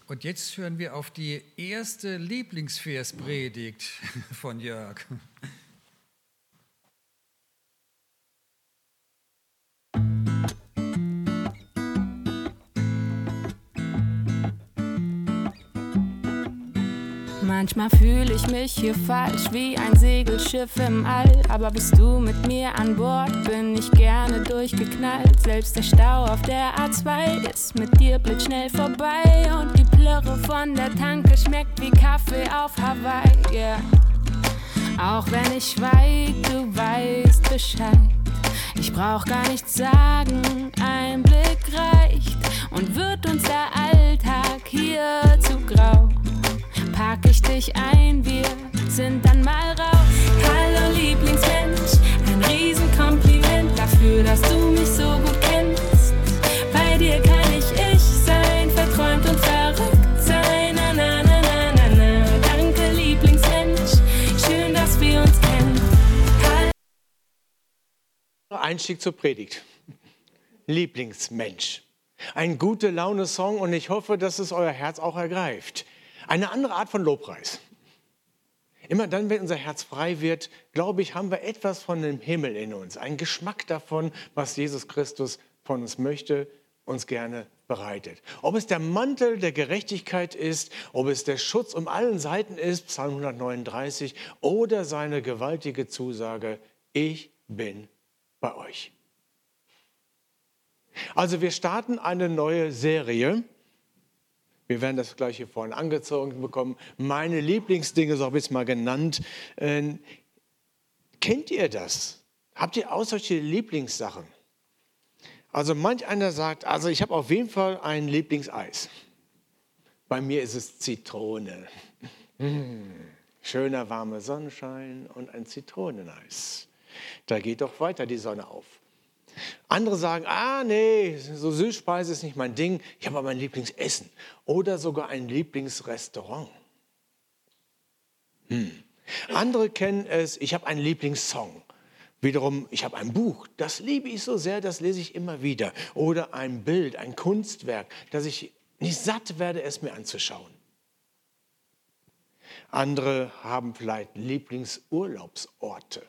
Und jetzt hören wir auf die erste Lieblingsverspredigt von Jörg. Manchmal fühle ich mich hier falsch wie ein Segelschiff im All. Aber bist du mit mir an Bord, bin ich gerne durchgeknallt. Selbst der Stau auf der A2 ist mit dir blitzschnell vorbei. Und die Plörre von der Tanke schmeckt wie Kaffee auf Hawaii, yeah. Auch wenn ich schweig, du weißt Bescheid. Ich brauch gar nichts sagen, ein Blick reicht. Und wird uns der Alltag hier zu grau, pack ich dich ein, wir sind dann mal raus. Hallo Lieblingsmensch, ein Riesenkompliment dafür, dass du mich so gut kennst. Bei dir kann ich sein, verträumt und verrückt sein. Na, na, na, na, na, na. Danke Lieblingsmensch, schön, dass wir uns kennen. Einstieg zur Predigt. Lieblingsmensch. Ein gute Laune-Song und ich hoffe, dass es euer Herz auch ergreift. Eine andere Art von Lobpreis. Immer dann, wenn unser Herz frei wird, glaube ich, haben wir etwas von dem Himmel in uns. Einen Geschmack davon, was Jesus Christus von uns möchte, uns gerne bereitet. Ob es der Mantel der Gerechtigkeit ist, ob es der Schutz um allen Seiten ist, Psalm 139, oder seine gewaltige Zusage, ich bin bei euch. Also wir starten eine neue Serie. Wir werden das gleich hier vorne angezogen bekommen. Meine Lieblingsdinge, so habe ich es mal genannt. Kennt ihr das? Habt ihr auch solche Lieblingssachen? Also manch einer sagt, also ich habe auf jeden Fall ein Lieblingseis. Bei mir ist es Zitrone. Schöner warmer Sonnenschein und ein Zitroneneis. Da geht doch weiter die Sonne auf. Andere sagen, nee, so Süßspeise ist nicht mein Ding, ich habe aber ein Lieblingsessen oder sogar ein Lieblingsrestaurant. Andere kennen es, ich habe einen Lieblingssong. Wiederum, ich habe ein Buch, das liebe ich so sehr, das lese ich immer wieder. Oder ein Bild, ein Kunstwerk, dass ich nicht satt werde, es mir anzuschauen. Andere haben vielleicht Lieblingsurlaubsorte.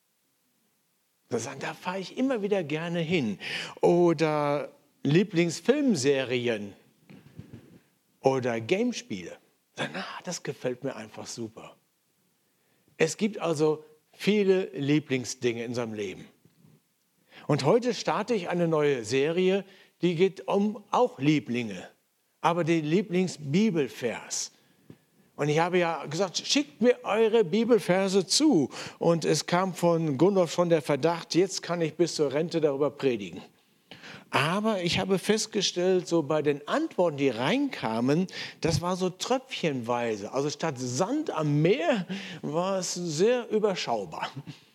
Da fahre ich immer wieder gerne hin. Oder Lieblingsfilmserien oder Gamespiele. Das gefällt mir einfach super. Es gibt also viele Lieblingsdinge in unserem Leben. Und heute starte ich eine neue Serie, die geht um auch Lieblinge, aber den Lieblingsbibelvers. Und ich habe ja gesagt, schickt mir eure Bibelverse zu. Und es kam von Gundolf schon der Verdacht, jetzt kann ich bis zur Rente darüber predigen. Aber ich habe festgestellt, so bei den Antworten, die reinkamen, das war so tröpfchenweise. Also statt Sand am Meer war es sehr überschaubar.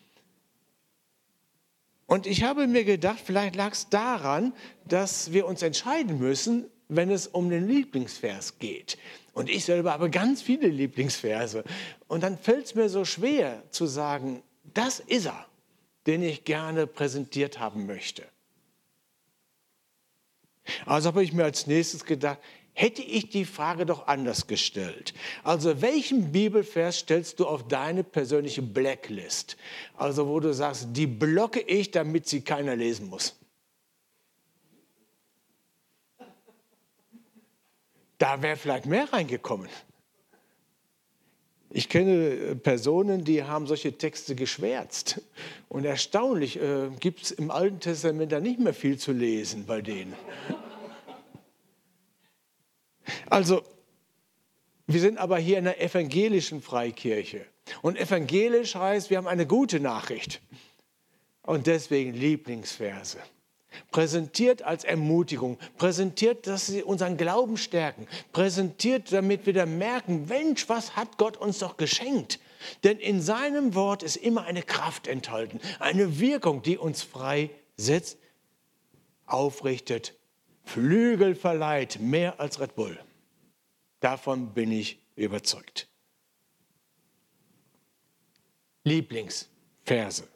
Und ich habe mir gedacht, vielleicht lag es daran, dass wir uns entscheiden müssen, wenn es um den Lieblingsvers geht. Und ich selber habe ganz viele Lieblingsverse. Und dann fällt es mir so schwer zu sagen, das ist er, den ich gerne präsentiert haben möchte. Also habe ich mir als nächstes gedacht, hätte ich die Frage doch anders gestellt. Also welchen Bibelvers stellst du auf deine persönliche Blacklist? Also wo du sagst, die blocke ich, damit sie keiner lesen muss. Da wäre vielleicht mehr reingekommen. Ich kenne Personen, die haben solche Texte geschwärzt. Und erstaunlich, gibt es im Alten Testament da nicht mehr viel zu lesen bei denen. Also, wir sind aber hier in einer evangelischen Freikirche. Und evangelisch heißt, wir haben eine gute Nachricht. Und deswegen Lieblingsverse. Präsentiert als Ermutigung, präsentiert, dass sie unseren Glauben stärken, präsentiert, damit wir dann merken, Mensch, was hat Gott uns doch geschenkt? Denn in seinem Wort ist immer eine Kraft enthalten, eine Wirkung, die uns freisetzt, aufrichtet, Flügel verleiht, mehr als Red Bull. Davon bin ich überzeugt. Lieblingsverse.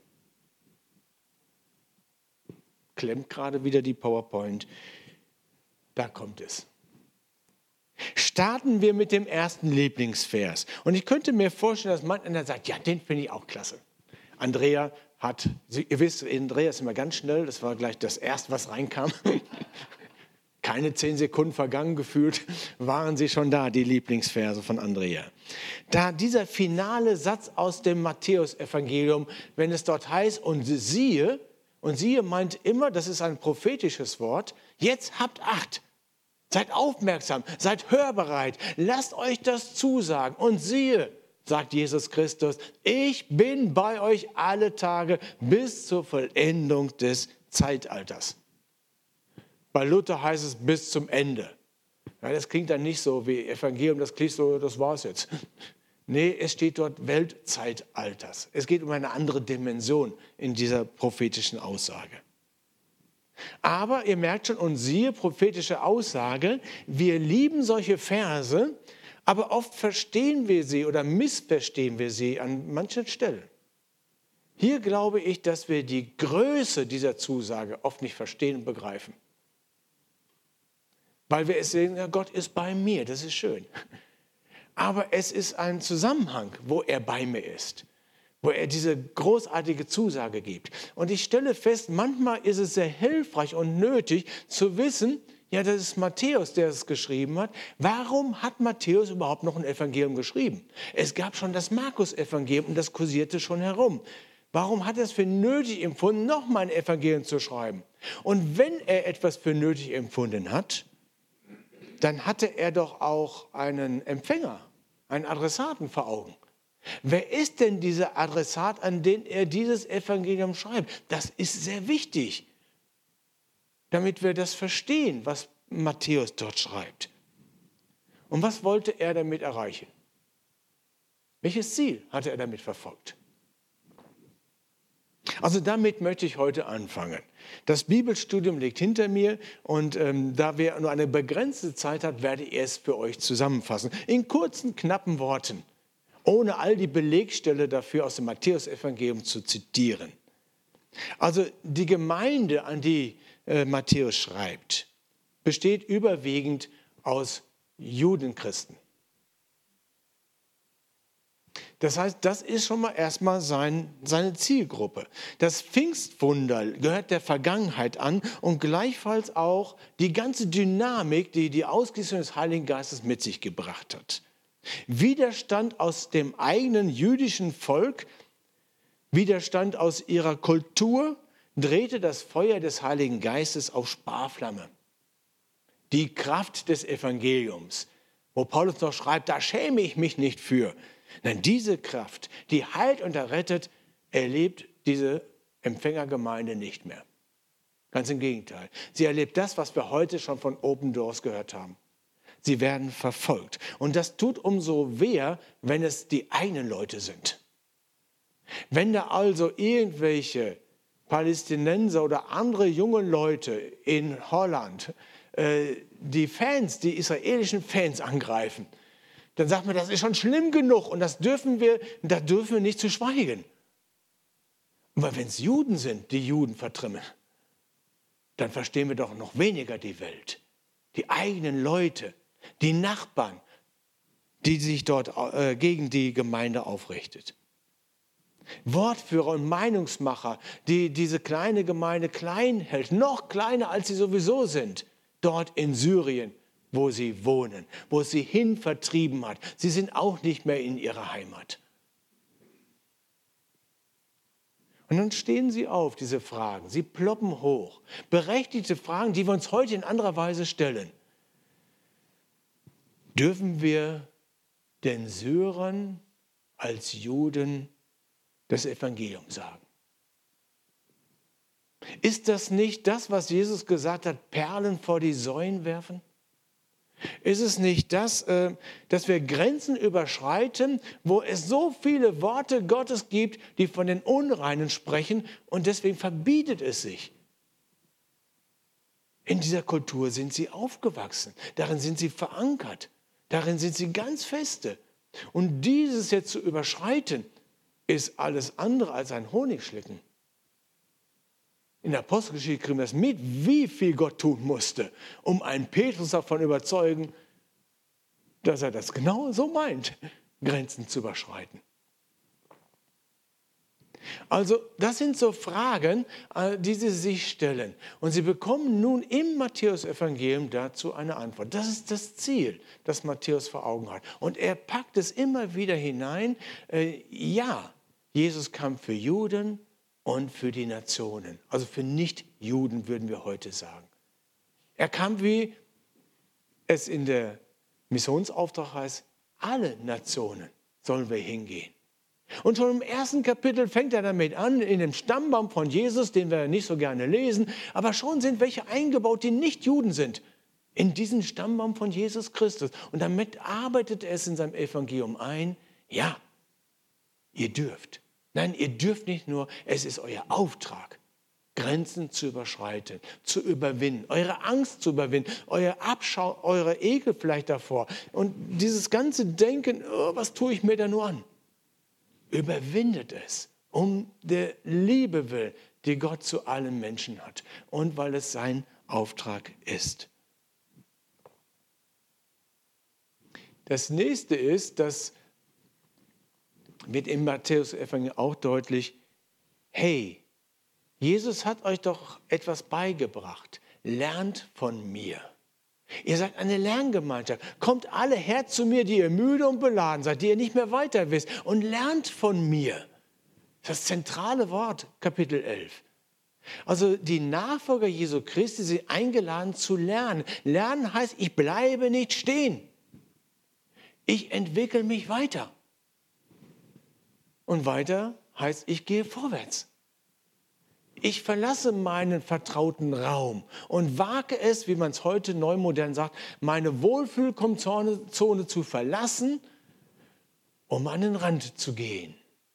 Klemmt gerade wieder die PowerPoint. Da kommt es. Starten wir mit dem ersten Lieblingsvers. Und ich könnte mir vorstellen, dass manch einer sagt, ja, den finde ich auch klasse. Andrea hat, ihr wisst, Andrea ist immer ganz schnell, das war gleich das Erste, was reinkam. Keine 10 Sekunden vergangen gefühlt, waren sie schon da, die Lieblingsverse von Andrea. Da dieser finale Satz aus dem Matthäusevangelium, wenn es dort heißt, und siehe meint immer, das ist ein prophetisches Wort, jetzt habt Acht. Seid aufmerksam, seid hörbereit, lasst euch das zusagen. Und siehe, sagt Jesus Christus, ich bin bei euch alle Tage bis zur Vollendung des Zeitalters. Bei Luther heißt es bis zum Ende. Ja, das klingt dann nicht so wie Evangelium, das klingt so, das war's jetzt. Nee, es steht dort Weltzeitalters. Es geht um eine andere Dimension in dieser prophetischen Aussage. Aber ihr merkt schon, und siehe, prophetische Aussage, wir lieben solche Verse, aber oft verstehen wir sie oder missverstehen wir sie an manchen Stellen. Hier glaube ich, dass wir die Größe dieser Zusage oft nicht verstehen und begreifen. Weil wir es sehen, ja, Gott ist bei mir, das ist schön. Aber es ist ein Zusammenhang, wo er bei mir ist, wo er diese großartige Zusage gibt. Und ich stelle fest, manchmal ist es sehr hilfreich und nötig zu wissen, ja, das ist Matthäus, der es geschrieben hat. Warum hat Matthäus überhaupt noch ein Evangelium geschrieben? Es gab schon das Markus-Evangelium und das kursierte schon herum. Warum hat er es für nötig empfunden, nochmal ein Evangelium zu schreiben? Und wenn er etwas für nötig empfunden hat, dann hatte er doch auch einen Empfänger, einen Adressaten vor Augen. Wer ist denn dieser Adressat, an den er dieses Evangelium schreibt? Das ist sehr wichtig, damit wir das verstehen, was Matthäus dort schreibt. Und was wollte er damit erreichen? Welches Ziel hatte er damit verfolgt? Also damit möchte ich heute anfangen. Das Bibelstudium liegt hinter mir und da wir nur eine begrenzte Zeit haben, werde ich es für euch zusammenfassen. In kurzen, knappen Worten, ohne all die Belegstelle dafür aus dem Matthäusevangelium zu zitieren. Also die Gemeinde, an die Matthäus schreibt, besteht überwiegend aus Judenchristen. Das heißt, das ist schon mal erstmal seine Zielgruppe. Das Pfingstwunder gehört der Vergangenheit an und gleichfalls auch die ganze Dynamik, die die Ausgießung des Heiligen Geistes mit sich gebracht hat. Widerstand aus dem eigenen jüdischen Volk, Widerstand aus ihrer Kultur, drehte das Feuer des Heiligen Geistes auf Sparflamme. Die Kraft des Evangeliums, wo Paulus noch schreibt, da schäme ich mich nicht für. Nein, diese Kraft, die heilt und errettet, erlebt diese Empfängergemeinde nicht mehr. Ganz im Gegenteil. Sie erlebt das, was wir heute schon von Open Doors gehört haben. Sie werden verfolgt. Und das tut umso weher, wenn es die eigenen Leute sind. Wenn da also irgendwelche Palästinenser oder andere junge Leute in Holland die israelischen Fans angreifen, dann sagt man, das ist schon schlimm genug und da dürfen wir nicht zu schweigen. Aber wenn es Juden sind, die Juden vertrimmen, dann verstehen wir doch noch weniger die Welt. Die eigenen Leute, die Nachbarn, die sich dort gegen die Gemeinde aufrichtet. Wortführer und Meinungsmacher, die diese kleine Gemeinde klein hält, noch kleiner als sie sowieso sind, dort in Syrien, wo sie wohnen, wo es sie hin vertrieben hat. Sie sind auch nicht mehr in ihrer Heimat. Und dann stehen sie auf, diese Fragen. Sie ploppen hoch. Berechtigte Fragen, die wir uns heute in anderer Weise stellen. Dürfen wir den Syrern als Juden das Evangelium sagen? Ist das nicht das, was Jesus gesagt hat, Perlen vor die Säulen werfen? Ist es nicht das, dass wir Grenzen überschreiten, wo es so viele Worte Gottes gibt, die von den Unreinen sprechen und deswegen verbietet es sich? In dieser Kultur sind sie aufgewachsen, darin sind sie verankert, darin sind sie ganz feste. Und dieses jetzt zu überschreiten, ist alles andere als ein Honigschlicken. In der Apostelgeschichte kriegen wir das mit, wie viel Gott tun musste, um einen Petrus davon überzeugen, dass er das genau so meint, Grenzen zu überschreiten. Also das sind so Fragen, die sie sich stellen. Und sie bekommen nun im Matthäus-Evangelium dazu eine Antwort. Das ist das Ziel, das Matthäus vor Augen hat. Und er packt es immer wieder hinein. Ja, Jesus kam für Juden und für die Nationen. Also für Nicht-Juden würden wir heute sagen. Er kam, wie es in der Missionsauftrag heißt, alle Nationen sollen wir hingehen. Und schon im ersten Kapitel fängt er damit an, in dem Stammbaum von Jesus, den wir nicht so gerne lesen, aber schon sind welche eingebaut, die nicht Juden sind, in diesen Stammbaum von Jesus Christus. Und damit arbeitet er es in seinem Evangelium ein, ja, ihr dürft. Nein, ihr dürft nicht nur, es ist euer Auftrag, Grenzen zu überschreiten, zu überwinden, eure Angst zu überwinden, euer Abschau, eure Ekel vielleicht davor. Und dieses ganze Denken, oh, was tue ich mir da nur an? Überwindet es, um der Liebe willen, die Gott zu allen Menschen hat und weil es sein Auftrag ist. Das nächste ist, das wird im Matthäus-Evangelium auch deutlich, hey, Jesus hat euch doch etwas beigebracht, lernt von mir. Ihr seid eine Lerngemeinschaft. Kommt alle her zu mir, die ihr müde und beladen seid, die ihr nicht mehr weiter wisst und lernt von mir. Das zentrale Wort, Kapitel 11. Also die Nachfolger Jesu Christi sind eingeladen zu lernen. Lernen heißt, ich bleibe nicht stehen. Ich entwickle mich weiter. Und weiter heißt, ich gehe vorwärts. Ich verlasse meinen vertrauten Raum und wage es, wie man es heute neumodern sagt, meine Wohlfühlzone zu verlassen, um an den Rand zu gehen.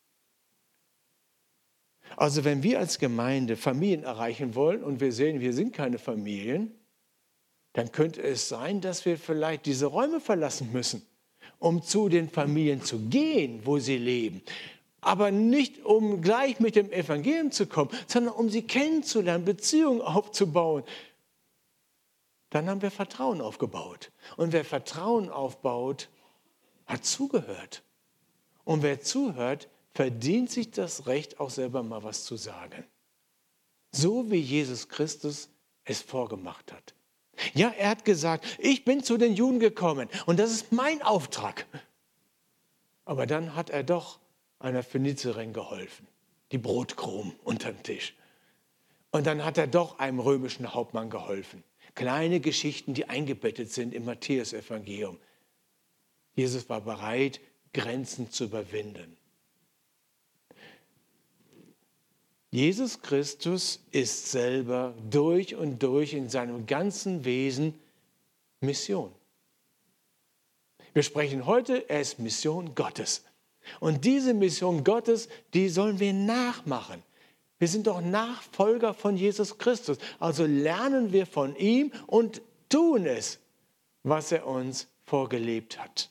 Also wenn wir als Gemeinde Familien erreichen wollen und wir sehen, wir sind keine Familien, dann könnte es sein, dass wir vielleicht diese Räume verlassen müssen, um zu den Familien zu gehen, wo sie leben. Aber nicht, um gleich mit dem Evangelium zu kommen, sondern um sie kennenzulernen, Beziehungen aufzubauen. Dann haben wir Vertrauen aufgebaut. Und wer Vertrauen aufbaut, hat zugehört. Und wer zuhört, verdient sich das Recht, auch selber mal was zu sagen. So wie Jesus Christus es vorgemacht hat. Ja, er hat gesagt, ich bin zu den Juden gekommen und das ist mein Auftrag. Aber dann hat er doch einer Phönizerin geholfen, die Brotkrumen unter den Tisch. Und dann hat er doch einem römischen Hauptmann geholfen. Kleine Geschichten, die eingebettet sind im Matthäus-Evangelium. Jesus war bereit, Grenzen zu überwinden. Jesus Christus ist selber durch und durch in seinem ganzen Wesen Mission. Wir sprechen heute, er ist Mission Gottes. Und diese Mission Gottes, die sollen wir nachmachen. Wir sind doch Nachfolger von Jesus Christus. Also lernen wir von ihm und tun es, was er uns vorgelebt hat.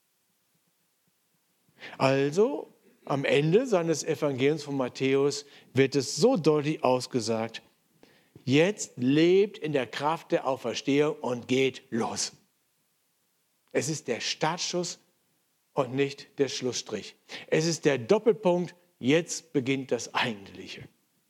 Also am Ende seines Evangeliums von Matthäus wird es so deutlich ausgesagt, jetzt lebt in der Kraft der Auferstehung und geht los. Es ist der Startschuss und nicht der Schlussstrich. Es ist der Doppelpunkt, jetzt beginnt das Eigentliche.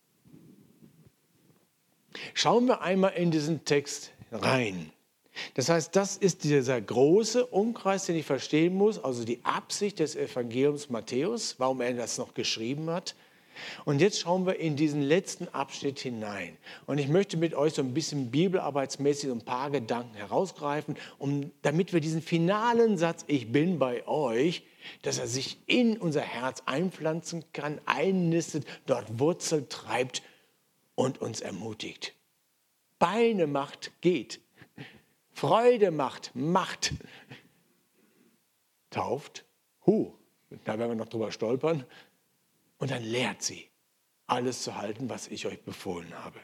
Schauen wir einmal in diesen Text rein. Das heißt, das ist dieser große Umkreis, den ich verstehen muss, also die Absicht des Evangeliums Matthäus, warum er das noch geschrieben hat. Und jetzt schauen wir in diesen letzten Abschnitt hinein. Und ich möchte mit euch so ein bisschen bibelarbeitsmäßig ein paar Gedanken herausgreifen, damit wir diesen finalen Satz, ich bin bei euch, dass er sich in unser Herz einpflanzen kann, einnistet, dort Wurzel treibt und uns ermutigt. Beine macht, geht. Freude macht, macht. Tauft, da werden wir noch drüber stolpern. Und dann lehrt sie, alles zu halten, was ich euch befohlen habe.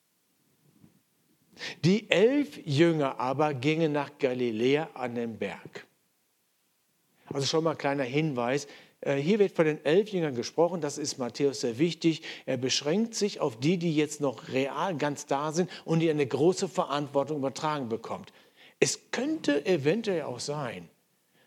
Die 11 Jünger aber gingen nach Galiläa an den Berg. Also schon mal ein kleiner Hinweis. Hier wird von den 11 Jüngern gesprochen, das ist Matthäus sehr wichtig. Er beschränkt sich auf die jetzt noch real ganz da sind und die eine große Verantwortung übertragen bekommt. Es könnte eventuell auch sein,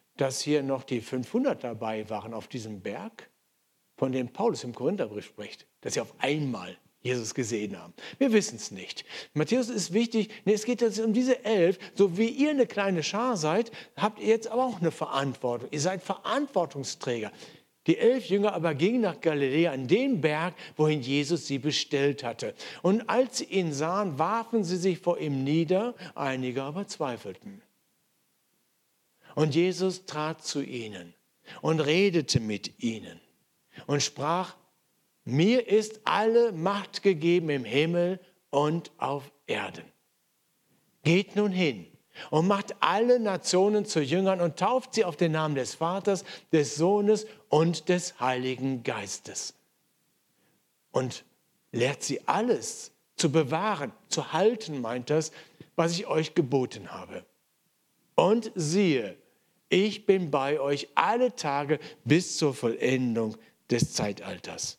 dass hier noch die 500 dabei waren auf diesem Berg, von dem Paulus im Korintherbrief spricht, dass sie auf einmal Jesus gesehen haben? Wir wissen es nicht. Matthäus ist wichtig, es geht jetzt um diese 11. So wie ihr eine kleine Schar seid, habt ihr jetzt aber auch eine Verantwortung. Ihr seid Verantwortungsträger. Die 11 Jünger aber gingen nach Galiläa an den Berg, wohin Jesus sie bestellt hatte. Und als sie ihn sahen, warfen sie sich vor ihm nieder, einige aber zweifelten. Und Jesus trat zu ihnen und redete mit ihnen und sprach: Mir ist alle Macht gegeben im Himmel und auf Erden. Geht nun hin und macht alle Nationen zu Jüngern und tauft sie auf den Namen des Vaters, des Sohnes und des Heiligen Geistes. Und lehrt sie alles zu bewahren, zu halten, meint das, was ich euch geboten habe. Und siehe, ich bin bei euch alle Tage bis zur Vollendung des Zeitalters.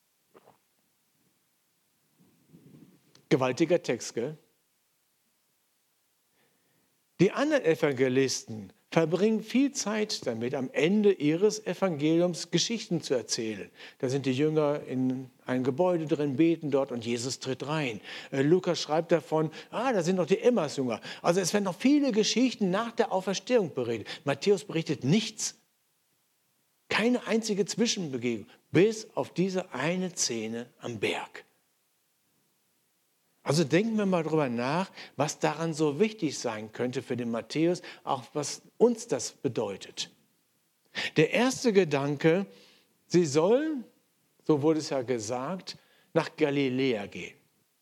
Gewaltiger Text, gell? Die anderen Evangelisten verbringen viel Zeit damit, am Ende ihres Evangeliums Geschichten zu erzählen. Da sind die Jünger in ein Gebäude drin, beten dort und Jesus tritt rein. Lukas schreibt davon, da sind noch die Emmaus-Jünger. Also es werden noch viele Geschichten nach der Auferstehung berichtet. Matthäus berichtet nichts. Keine einzige Zwischenbegegnung, bis auf diese eine Szene am Berg. Also denken wir mal darüber nach, was daran so wichtig sein könnte für den Matthäus, auch was uns das bedeutet. Der erste Gedanke, sie sollen, so wurde es ja gesagt, nach Galiläa gehen.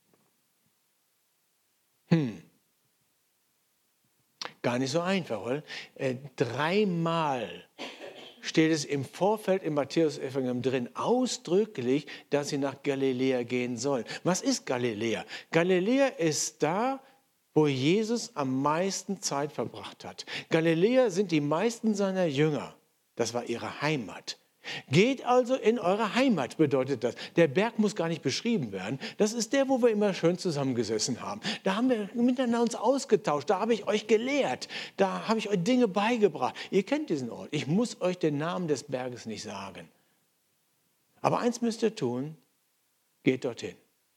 Gar nicht so einfach, oder? 3-mal steht es im Vorfeld im Matthäus-Evangelium drin, ausdrücklich, dass sie nach Galiläa gehen sollen. Was ist Galiläa? Galiläa ist da, wo Jesus am meisten Zeit verbracht hat. Galiläa sind die meisten seiner Jünger. Das war ihre Heimat. Geht also in eure Heimat, bedeutet das. Der Berg muss gar nicht beschrieben werden. Das ist der, wo wir immer schön zusammengesessen haben. Da haben wir miteinander uns ausgetauscht. Da habe ich euch gelehrt. Da habe ich euch Dinge beigebracht. Ihr kennt diesen Ort. Ich muss euch den Namen des Berges nicht sagen. Aber eins müsst ihr tun. Geht dorthin.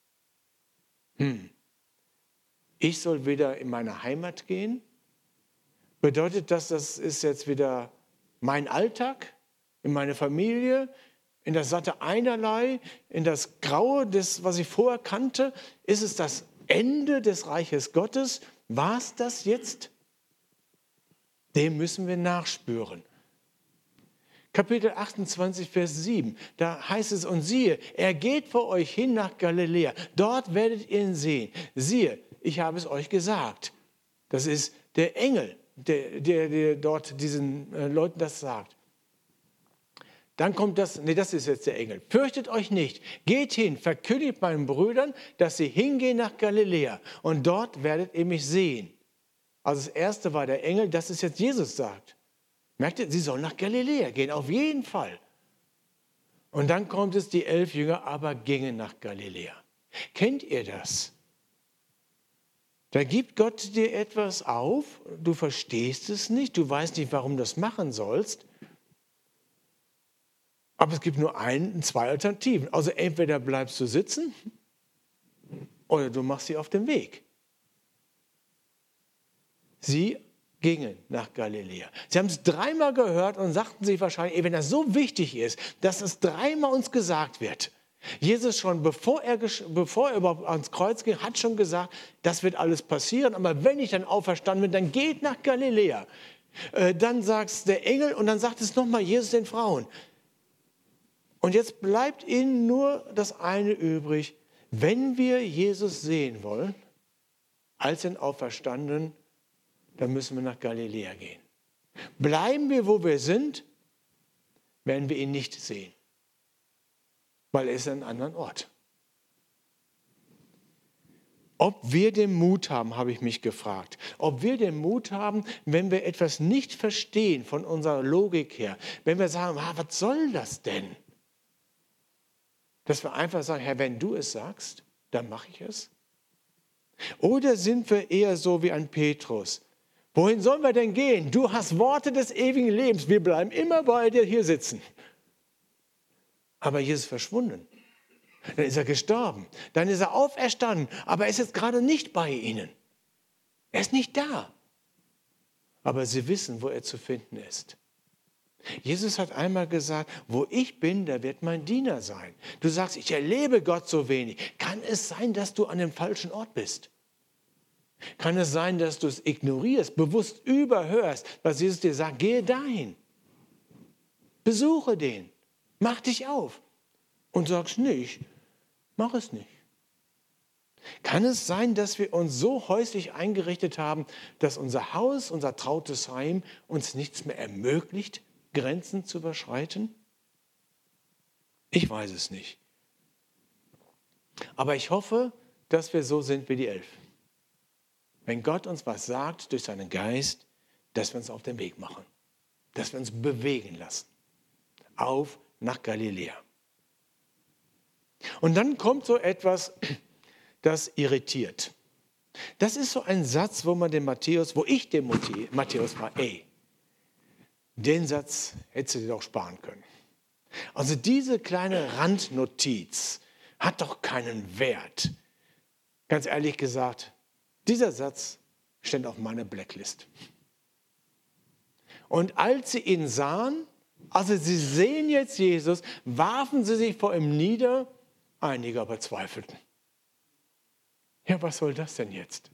Ich soll wieder in meine Heimat gehen? Bedeutet das ist jetzt wieder mein Alltag? In meine Familie, in das satte Einerlei, in das Graue, was ich vorher kannte? Ist es das Ende des Reiches Gottes? War es das jetzt? Dem müssen wir nachspüren. Kapitel 28, Vers 7, da heißt es, und siehe, er geht vor euch hin nach Galiläa. Dort werdet ihr ihn sehen. Siehe, ich habe es euch gesagt. Das ist der Engel, der dort diesen Leuten das sagt. Dann kommt das ist jetzt der Engel. Fürchtet euch nicht, geht hin, verkündigt meinen Brüdern, dass sie hingehen nach Galiläa und dort werdet ihr mich sehen. Also das erste war der Engel, das ist jetzt Jesus sagt. Merkt ihr, sie sollen nach Galiläa gehen, auf jeden Fall. Und dann kommt es, die 11 Jünger aber gingen nach Galiläa. Kennt ihr das? Da gibt Gott dir etwas auf, du verstehst es nicht, du weißt nicht, warum du das machen sollst. Aber es gibt nur 2 Alternativen. Also entweder bleibst du sitzen oder du machst sie auf den Weg. Sie gingen nach Galiläa. Sie haben es 3-mal gehört und sagten sich wahrscheinlich, wenn das so wichtig ist, dass es 3-mal uns gesagt wird. Jesus schon, bevor er überhaupt ans Kreuz ging, hat schon gesagt, das wird alles passieren. Aber wenn ich dann auferstanden bin, dann geht nach Galiläa. Dann sagt es der Engel und dann sagt es nochmal Jesus den Frauen. Und jetzt bleibt ihnen nur das eine übrig. Wenn wir Jesus sehen wollen, als den Auferstandenen, dann müssen wir nach Galiläa gehen. Bleiben wir, wo wir sind, werden wir ihn nicht sehen, weil er ist an einem anderen Ort. Ob wir den Mut haben, habe ich mich gefragt. Ob wir den Mut haben, wenn wir etwas nicht verstehen von unserer Logik her, wenn wir sagen, was soll das denn? Dass wir einfach sagen, Herr, wenn du es sagst, dann mache ich es. Oder sind wir eher so wie ein Petrus, Wohin sollen wir denn gehen? Du hast Worte des ewigen Lebens. Wir bleiben immer bei dir hier sitzen. Aber Jesus ist verschwunden. Dann ist er gestorben. Dann ist er auferstanden. Aber er ist jetzt gerade nicht bei ihnen. Er ist nicht da. Aber sie wissen, wo er zu finden ist. Jesus hat einmal gesagt, wo ich bin, da wird mein Diener sein. Du sagst, ich erlebe Gott so wenig. Kann es sein, dass du an dem falschen Ort bist? Kann es sein, dass du es ignorierst, bewusst überhörst, was Jesus dir sagt? Gehe dahin. Besuche den. Mach dich auf. Und sagst nicht, mach es nicht. Kann es sein, dass wir uns so häuslich eingerichtet haben, dass unser Haus, unser trautes Heim uns nichts mehr ermöglicht, Grenzen zu überschreiten? Ich weiß es nicht. Aber ich hoffe, dass wir so sind wie die 11. Wenn Gott uns was sagt durch seinen Geist, dass wir uns auf den Weg machen, dass wir uns bewegen lassen, auf nach Galiläa. Und dann kommt so etwas, das irritiert. Das ist so ein Satz, wo ich dem Matthäus frage, den Satz hättest du dir doch sparen können. Also diese kleine Randnotiz hat doch keinen Wert. Ganz ehrlich gesagt, dieser Satz steht auf meiner Blacklist. Und als sie ihn sahen, also sie sehen jetzt Jesus, warfen sie sich vor ihm nieder, einige aber zweifelten. Ja, was soll das denn jetzt?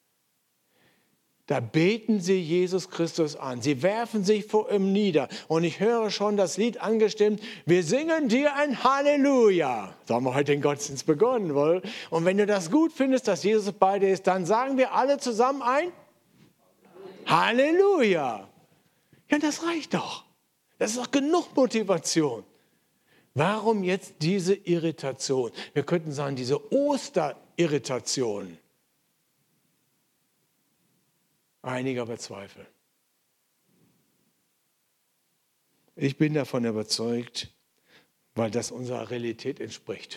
Da beten sie Jesus Christus an. Sie werfen sich vor ihm nieder. Und ich höre schon das Lied angestimmt. Wir singen dir ein Halleluja. So haben wir heute den Gottesdienst begonnen. Wohl? Und wenn du das gut findest, dass Jesus bei dir ist, dann sagen wir alle zusammen ein Halleluja. Ja, das reicht doch. Das ist doch genug Motivation. Warum jetzt diese Irritation? Wir könnten sagen, diese Osterirritation. Einige aber Zweifel. Ich bin davon überzeugt, weil das unserer Realität entspricht.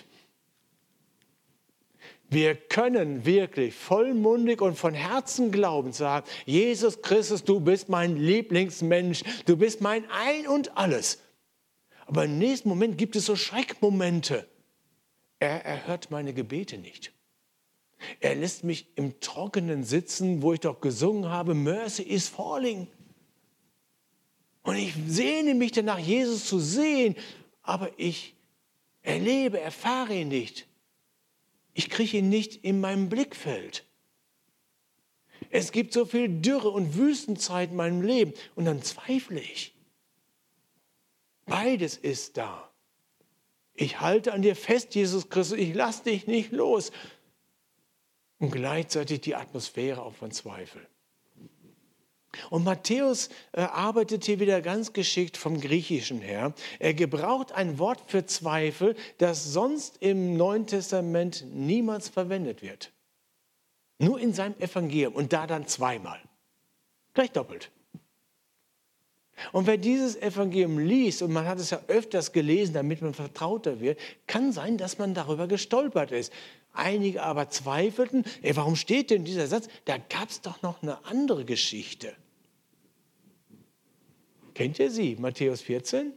Wir können wirklich vollmundig und von Herzen glauben, sagen, Jesus Christus, du bist mein Lieblingsmensch, du bist mein Ein und Alles. Aber im nächsten Moment gibt es so Schreckmomente. Er erhört meine Gebete nicht. Er lässt mich im Trockenen sitzen, wo ich doch gesungen habe, Mercy is falling. Und ich sehne mich danach, Jesus zu sehen, aber ich erfahre ihn nicht. Ich kriege ihn nicht in meinem Blickfeld. Es gibt so viel Dürre und Wüstenzeit in meinem Leben und dann zweifle ich. Beides ist da. Ich halte an dir fest, Jesus Christus, ich lasse dich nicht los. Und gleichzeitig die Atmosphäre auch von Zweifel. Und Matthäus arbeitet hier wieder ganz geschickt vom Griechischen her. Er gebraucht ein Wort für Zweifel, das sonst im Neuen Testament niemals verwendet wird. Nur in seinem Evangelium und da dann zweimal. Gleich doppelt. Und wer dieses Evangelium liest, und man hat es ja öfters gelesen, damit man vertrauter wird, kann sein, dass man darüber gestolpert ist. Einige aber zweifelten, warum steht denn dieser Satz? Da gab es doch noch eine andere Geschichte. Kennt ihr sie? Matthäus 14?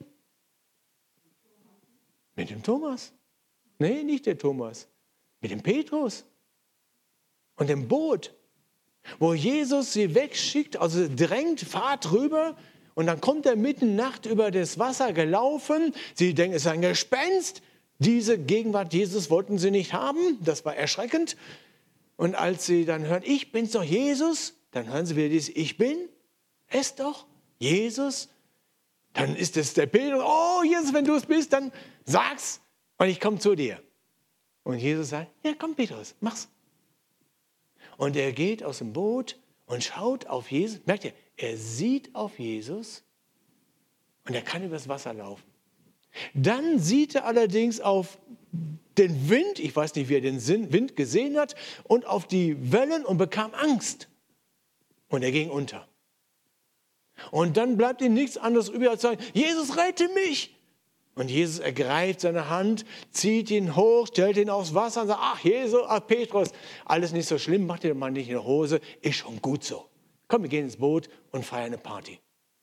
Mit dem Thomas? Nee, nicht der Thomas. Mit dem Petrus. Und dem Boot. Wo Jesus sie wegschickt, also drängt, fahrt rüber. Und dann kommt er mitten Nacht über das Wasser gelaufen. Sie denken, es ist ein Gespenst. Diese Gegenwart Jesus wollten sie nicht haben. Das war erschreckend. Und als sie dann hören, ich bin's doch, Jesus, dann hören sie wieder dieses Ich bin es doch, Jesus. Dann ist es der Petrus. Oh, Jesus, wenn du es bist, dann sag's und ich komme zu dir. Und Jesus sagt, ja komm Petrus, mach's. Und er geht aus dem Boot und schaut auf Jesus. Merkt ihr, er sieht auf Jesus und er kann übers Wasser laufen. Dann sieht er allerdings auf den Wind, ich weiß nicht, wie er den Wind gesehen hat, und auf die Wellen und bekam Angst. Und er ging unter. Und dann bleibt ihm nichts anderes übrig, als zu sagen, Jesus, rette mich. Und Jesus ergreift seine Hand, zieht ihn hoch, stellt ihn aufs Wasser und sagt, ach Jesus, ach Petrus, alles nicht so schlimm, mach dir mal nicht in die Hose, ist schon gut so. Komm, wir gehen ins Boot und feiern eine Party.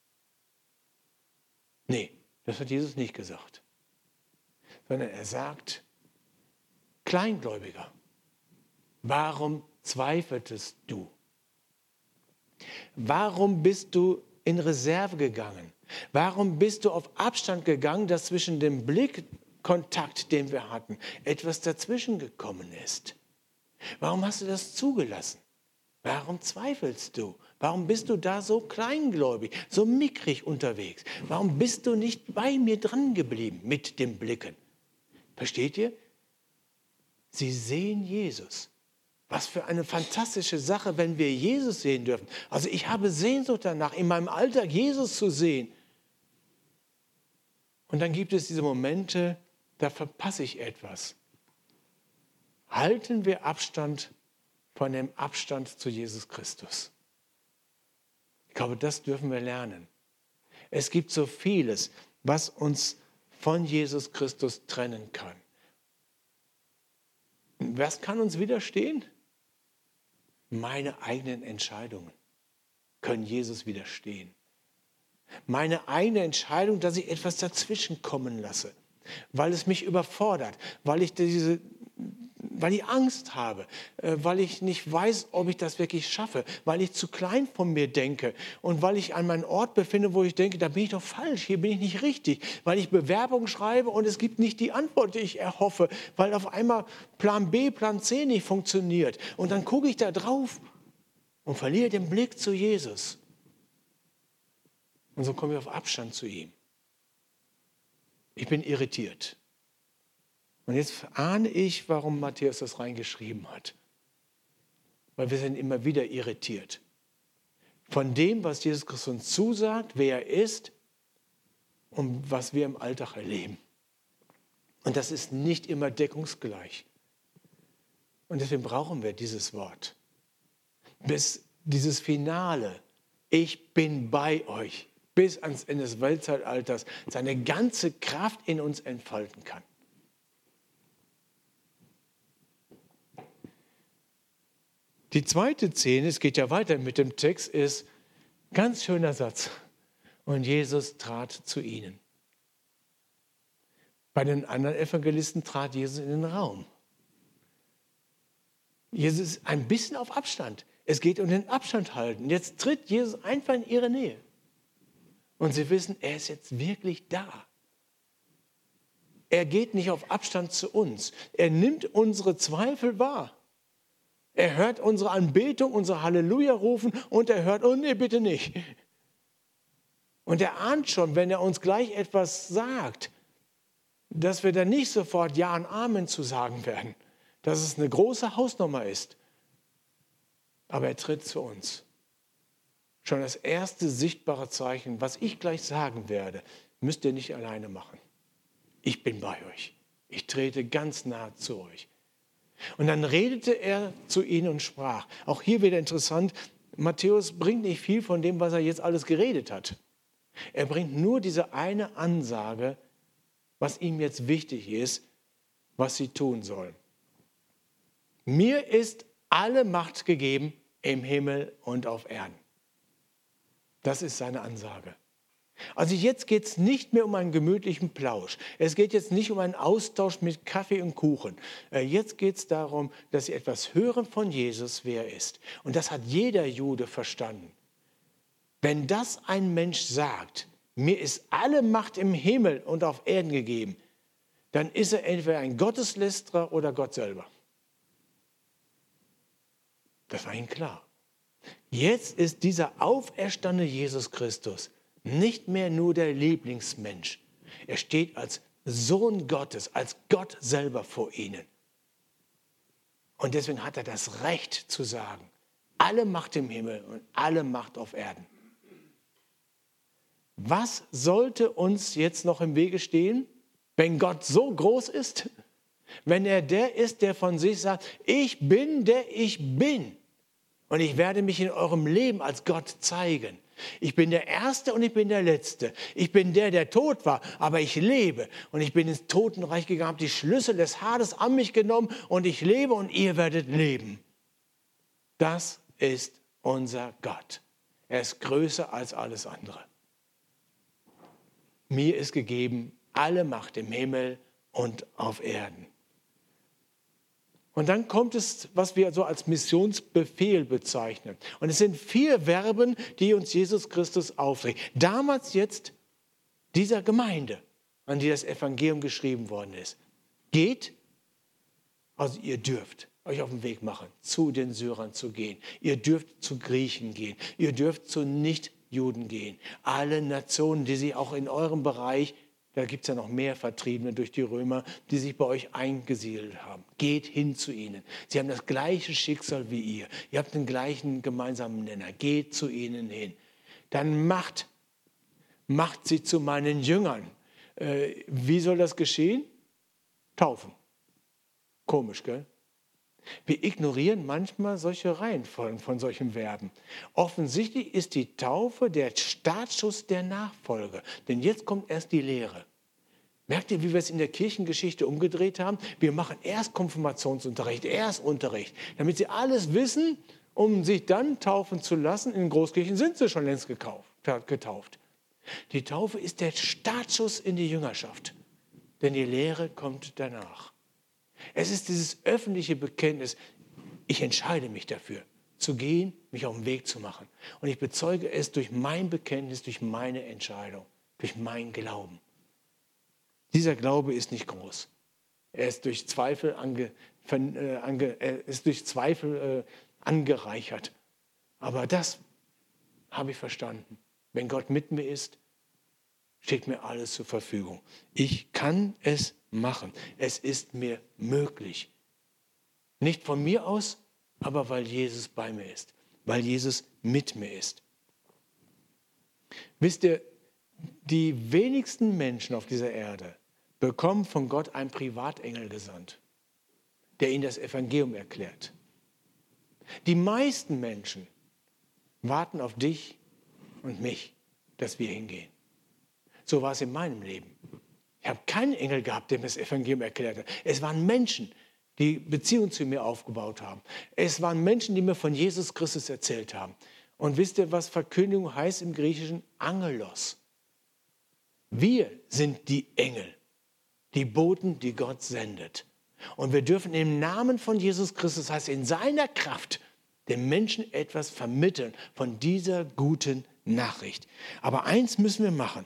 Nee, das hat Jesus nicht gesagt. Sondern er sagt, Kleingläubiger, warum zweifeltest du? Warum bist du in Reserve gegangen? Warum bist du auf Abstand gegangen, dass zwischen dem Blickkontakt, den wir hatten, etwas dazwischen gekommen ist? Warum hast du das zugelassen? Warum zweifelst du? Warum bist du da so kleingläubig, so mickrig unterwegs? Warum bist du nicht bei mir dran geblieben mit dem Blicken? Versteht ihr? Sie sehen Jesus. Was für eine fantastische Sache, wenn wir Jesus sehen dürfen. Also ich habe Sehnsucht danach, in meinem Alltag Jesus zu sehen. Und dann gibt es diese Momente, da verpasse ich etwas. Halten wir Abstand von dem Abstand zu Jesus Christus. Ich glaube, das dürfen wir lernen. Es gibt so vieles, was uns von Jesus Christus trennen kann. Was kann uns widerstehen? Meine eigenen Entscheidungen können Jesus widerstehen. Meine eigene Entscheidung, dass ich etwas dazwischen kommen lasse, weil es mich überfordert, weil ich Angst habe, weil ich nicht weiß, ob ich das wirklich schaffe, weil ich zu klein von mir denke und weil ich an meinem Ort befinde, wo ich denke, da bin ich doch falsch, hier bin ich nicht richtig, weil ich Bewerbung schreibe und es gibt nicht die Antwort, die ich erhoffe, weil auf einmal Plan B, Plan C nicht funktioniert. Und dann gucke ich da drauf und verliere den Blick zu Jesus. Und so komme ich auf Abstand zu ihm. Ich bin irritiert. Und jetzt ahne ich, warum Matthäus das reingeschrieben hat. Weil wir sind immer wieder irritiert. Von dem, was Jesus Christus uns zusagt, wer er ist und was wir im Alltag erleben. Und das ist nicht immer deckungsgleich. Und deswegen brauchen wir dieses Wort. Bis dieses Finale, ich bin bei euch, bis ans Ende des Weltzeitalters, seine ganze Kraft in uns entfalten kann. Die zweite Szene, es geht ja weiter mit dem Text, ist ganz schöner Satz. Und Jesus trat zu ihnen. Bei den anderen Evangelisten trat Jesus in den Raum. Jesus ist ein bisschen auf Abstand. Es geht um den Abstand halten. Jetzt tritt Jesus einfach in ihre Nähe. Und sie wissen, er ist jetzt wirklich da. Er geht nicht auf Abstand zu uns. Er nimmt unsere Zweifel wahr. Er hört unsere Anbetung, unser Halleluja rufen und er hört, oh nee, bitte nicht. Und er ahnt schon, wenn er uns gleich etwas sagt, dass wir dann nicht sofort Ja und Amen zu sagen werden, dass es eine große Hausnummer ist. Aber er tritt zu uns. Schon das erste sichtbare Zeichen, was ich gleich sagen werde, müsst ihr nicht alleine machen. Ich bin bei euch. Ich trete ganz nah zu euch. Und dann redete er zu ihnen und sprach. Auch hier wieder interessant, Matthäus bringt nicht viel von dem, was er jetzt alles geredet hat. Er bringt nur diese eine Ansage, was ihm jetzt wichtig ist, was sie tun sollen. Mir ist alle Macht gegeben im Himmel und auf Erden. Das ist seine Ansage. Also jetzt geht es nicht mehr um einen gemütlichen Plausch. Es geht jetzt nicht um einen Austausch mit Kaffee und Kuchen. Jetzt geht es darum, dass sie etwas hören von Jesus, wer er ist. Und das hat jeder Jude verstanden. Wenn das ein Mensch sagt, mir ist alle Macht im Himmel und auf Erden gegeben, dann ist er entweder ein Gotteslästerer oder Gott selber. Das war ihnen klar. Jetzt ist dieser auferstandene Jesus Christus nicht mehr nur der Lieblingsmensch. Er steht als Sohn Gottes, als Gott selber vor ihnen. Und deswegen hat er das Recht zu sagen, alle Macht im Himmel und alle Macht auf Erden. Was sollte uns jetzt noch im Wege stehen, wenn Gott so groß ist? Wenn er der ist, der von sich sagt, ich bin der ich bin. Und ich werde mich in eurem Leben als Gott zeigen. Ich bin der Erste und ich bin der Letzte. Ich bin der, der tot war, aber ich lebe. Und ich bin ins Totenreich gegangen, habe die Schlüssel des Hades an mich genommen und ich lebe und ihr werdet leben. Das ist unser Gott. Er ist größer als alles andere. Mir ist gegeben alle Macht im Himmel und auf Erden. Und dann kommt es, was wir so als Missionsbefehl bezeichnen. Und es sind 4 Verben, die uns Jesus Christus aufträgt. Damals jetzt dieser Gemeinde, an die das Evangelium geschrieben worden ist. Geht, also ihr dürft euch auf den Weg machen, zu den Syrern zu gehen. Ihr dürft zu Griechen gehen. Ihr dürft zu Nichtjuden gehen. Alle Nationen, die sich auch in eurem Bereich, da gibt es ja noch mehr Vertriebene durch die Römer, die sich bei euch eingesiedelt haben. Geht hin zu ihnen. Sie haben das gleiche Schicksal wie ihr. Ihr habt den gleichen gemeinsamen Nenner. Geht zu ihnen hin. Dann macht sie zu meinen Jüngern. Wie soll das geschehen? Taufen. Komisch, gell? Wir ignorieren manchmal solche Reihenfolgen von solchen Verben. Offensichtlich ist die Taufe der Startschuss der Nachfolge. Denn jetzt kommt erst die Lehre. Merkt ihr, wie wir es in der Kirchengeschichte umgedreht haben? Wir machen erst Konfirmationsunterricht, erst Unterricht, damit sie alles wissen, um sich dann taufen zu lassen. In Großkirchen sind sie schon längst getauft. Die Taufe ist der Startschuss in die Jüngerschaft. Denn die Lehre kommt danach. Es ist dieses öffentliche Bekenntnis, ich entscheide mich dafür, zu gehen, mich auf den Weg zu machen. Und ich bezeuge es durch mein Bekenntnis, durch meine Entscheidung, durch meinen Glauben. Dieser Glaube ist nicht groß. Er ist durch Zweifel, angereichert. Aber das habe ich verstanden. Wenn Gott mit mir ist, steht mir alles zur Verfügung. Ich kann es machen. Es ist mir möglich. Nicht von mir aus, aber weil Jesus bei mir ist. Weil Jesus mit mir ist. Wisst ihr, die wenigsten Menschen auf dieser Erde bekommen von Gott einen Privatengel gesandt, der ihnen das Evangelium erklärt. Die meisten Menschen warten auf dich und mich, dass wir hingehen. So war es in meinem Leben. Ich habe keinen Engel gehabt, der mir das Evangelium erklärt hat. Es waren Menschen, die Beziehungen zu mir aufgebaut haben. Es waren Menschen, die mir von Jesus Christus erzählt haben. Und wisst ihr, was Verkündigung heißt im Griechischen? Angelos. Wir sind die Engel, die Boten, die Gott sendet. Und wir dürfen im Namen von Jesus Christus, das heißt in seiner Kraft, den Menschen etwas vermitteln von dieser guten Nachricht. Aber eins müssen wir machen.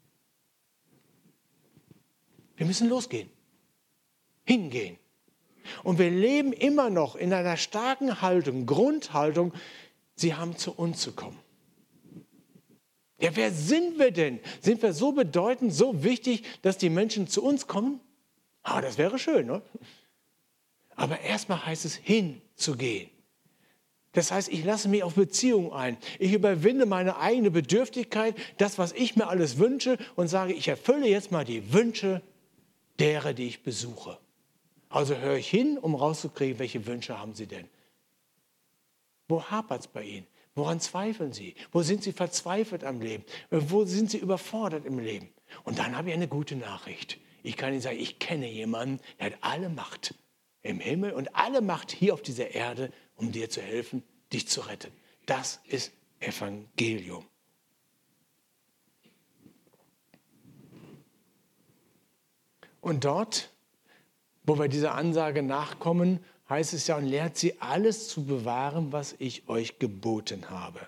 Wir müssen losgehen, hingehen. Und wir leben immer noch in einer starken Haltung, Grundhaltung, sie haben zu uns zu kommen. Ja, wer sind wir denn? Sind wir so bedeutend, so wichtig, dass die Menschen zu uns kommen? Ah, das wäre schön, ne? Aber erstmal heißt es, hinzugehen. Das heißt, ich lasse mich auf Beziehungen ein. Ich überwinde meine eigene Bedürftigkeit, das, was ich mir alles wünsche, und sage, ich erfülle jetzt mal die Wünsche derer, die ich besuche. Also höre ich hin, um rauszukriegen, welche Wünsche haben sie denn? Wo hapert es bei ihnen? Woran zweifeln sie? Wo sind sie verzweifelt am Leben? Wo sind sie überfordert im Leben? Und dann habe ich eine gute Nachricht. Ich kann Ihnen sagen, ich kenne jemanden, der hat alle Macht im Himmel und alle Macht hier auf dieser Erde, um dir zu helfen, dich zu retten. Das ist Evangelium. Und dort, wo wir dieser Ansage nachkommen, heißt es ja, und lehrt sie alles zu bewahren, was ich euch geboten habe.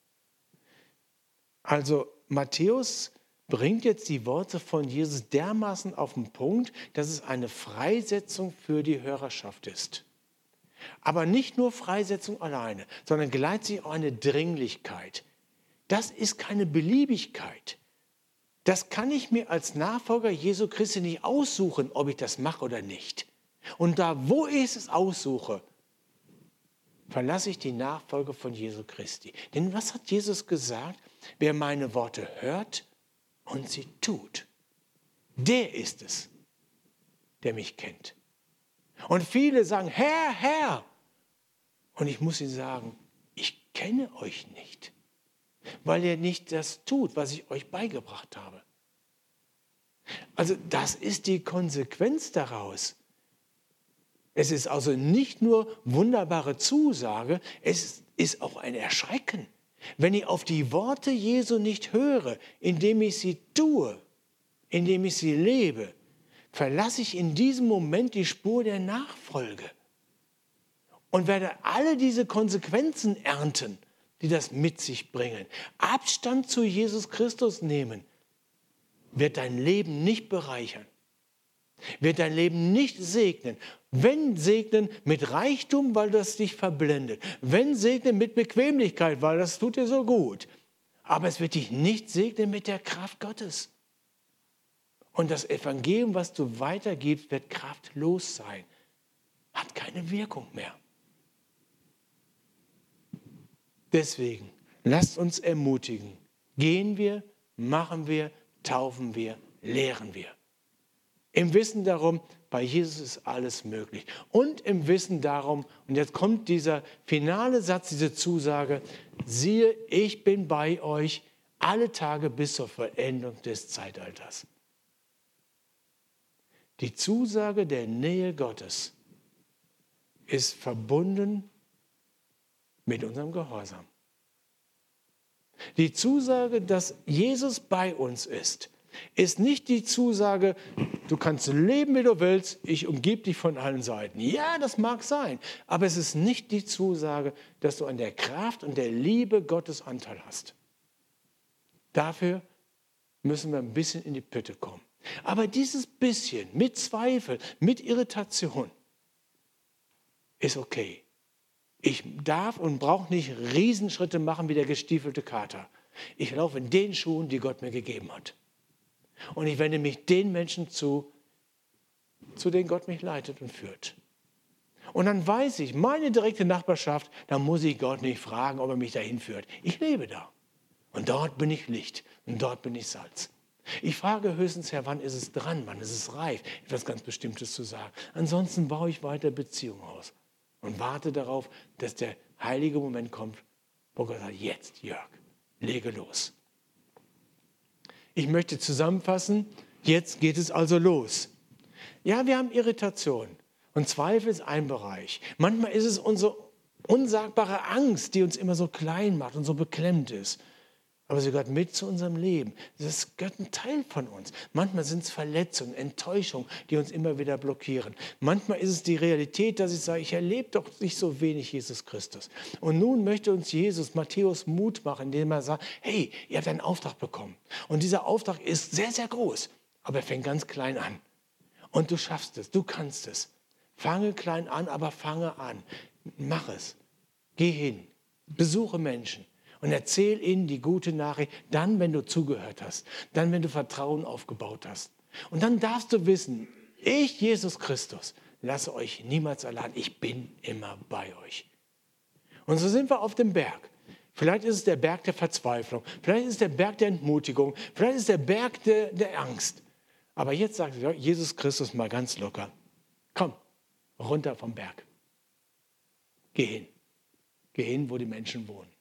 Also Matthäus bringt jetzt die Worte von Jesus dermaßen auf den Punkt, dass es eine Freisetzung für die Hörerschaft ist. Aber nicht nur Freisetzung alleine, sondern gleichzeitig auch eine Dringlichkeit. Das ist keine Beliebigkeit. Das kann ich mir als Nachfolger Jesu Christi nicht aussuchen, ob ich das mache oder nicht. Und da, wo ich es aussuche, verlasse ich die Nachfolge von Jesu Christi. Denn was hat Jesus gesagt? Wer meine Worte hört und sie tut, der ist es, der mich kennt. Und viele sagen, Herr, Herr. Und ich muss ihnen sagen, ich kenne euch nicht, weil ihr nicht das tut, was ich euch beigebracht habe. Also das ist die Konsequenz daraus. Es ist also nicht nur wunderbare Zusage, es ist auch ein Erschrecken. Wenn ich auf die Worte Jesu nicht höre, indem ich sie tue, indem ich sie lebe, verlasse ich in diesem Moment die Spur der Nachfolge und werde alle diese Konsequenzen ernten, die das mit sich bringen. Abstand zu Jesus Christus nehmen, wird dein Leben nicht bereichern, wird dein Leben nicht segnen. Wenn segnen mit Reichtum, weil das dich verblendet. Wenn segnen mit Bequemlichkeit, weil das tut dir so gut. Aber es wird dich nicht segnen mit der Kraft Gottes. Und das Evangelium, was du weitergibst, wird kraftlos sein. Hat keine Wirkung mehr. Deswegen, lasst uns ermutigen. Gehen wir, machen wir, taufen wir, lehren wir. Im Wissen darum, bei Jesus ist alles möglich. Und im Wissen darum, und jetzt kommt dieser finale Satz, diese Zusage, siehe, ich bin bei euch alle Tage bis zur Vollendung des Zeitalters. Die Zusage der Nähe Gottes ist verbunden mit unserem Gehorsam. Die Zusage, dass Jesus bei uns ist nicht die Zusage, du kannst leben, wie du willst, ich umgebe dich von allen Seiten. Ja, das mag sein, aber es ist nicht die Zusage, dass du an der Kraft und der Liebe Gottes Anteil hast. Dafür müssen wir ein bisschen in die Pütte kommen. Aber dieses bisschen mit Zweifel, mit Irritation ist okay. Ich darf und brauche nicht Riesenschritte machen wie der gestiefelte Kater. Ich laufe in den Schuhen, die Gott mir gegeben hat. Und ich wende mich den Menschen zu denen Gott mich leitet und führt. Und dann weiß ich, meine direkte Nachbarschaft, da muss ich Gott nicht fragen, ob er mich dahin führt. Ich lebe da. Und dort bin ich Licht und dort bin ich Salz. Ich frage höchstens, Herr, wann ist es dran, wann ist es reif, etwas ganz Bestimmtes zu sagen. Ansonsten baue ich weiter Beziehungen aus und warte darauf, dass der heilige Moment kommt, wo Gott sagt, jetzt, Jörg, lege los. Ich möchte zusammenfassen, jetzt geht es also los. Ja, wir haben Irritation und Zweifel ist ein Bereich. Manchmal ist es unsere unsagbare Angst, die uns immer so klein macht und so beklemmt ist. Aber sie gehört mit zu unserem Leben. Das gehört ein Teil von uns. Manchmal sind es Verletzungen, Enttäuschungen, die uns immer wieder blockieren. Manchmal ist es die Realität, dass ich sage, ich erlebe doch nicht so wenig Jesus Christus. Und nun möchte uns Jesus, Matthäus, Mut machen, indem er sagt, hey, ihr habt einen Auftrag bekommen. Und dieser Auftrag ist sehr, sehr groß. Aber er fängt ganz klein an. Und du schaffst es, du kannst es. Fange klein an, aber fange an. Mach es. Geh hin. Besuche Menschen. Und erzähl ihnen die gute Nachricht, dann, wenn du zugehört hast, dann, wenn du Vertrauen aufgebaut hast. Und dann darfst du wissen, ich, Jesus Christus, lasse euch niemals allein, ich bin immer bei euch. Und so sind wir auf dem Berg. Vielleicht ist es der Berg der Verzweiflung, vielleicht ist es der Berg der Entmutigung, vielleicht ist es der Berg der Angst. Aber jetzt sagt Jesus Christus mal ganz locker, komm, runter vom Berg. Geh hin, wo die Menschen wohnen.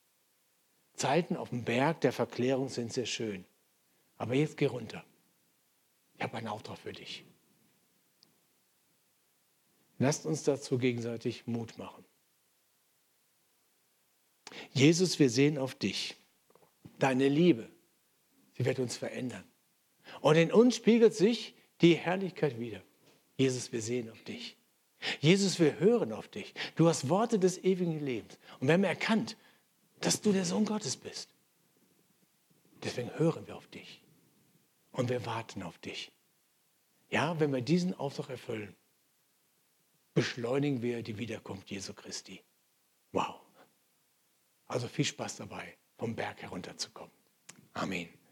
Zeiten auf dem Berg der Verklärung sind sehr schön. Aber jetzt geh runter. Ich habe einen Auftrag für dich. Lasst uns dazu gegenseitig Mut machen. Jesus, wir sehen auf dich. Deine Liebe, sie wird uns verändern. Und in uns spiegelt sich die Herrlichkeit wider. Jesus, wir sehen auf dich. Jesus, wir hören auf dich. Du hast Worte des ewigen Lebens. Und wir haben erkannt, dass du der Sohn Gottes bist. Deswegen hören wir auf dich. Und wir warten auf dich. Ja, wenn wir diesen Auftrag erfüllen, beschleunigen wir die Wiederkunft Jesu Christi. Wow. Also viel Spaß dabei, vom Berg herunterzukommen. Amen.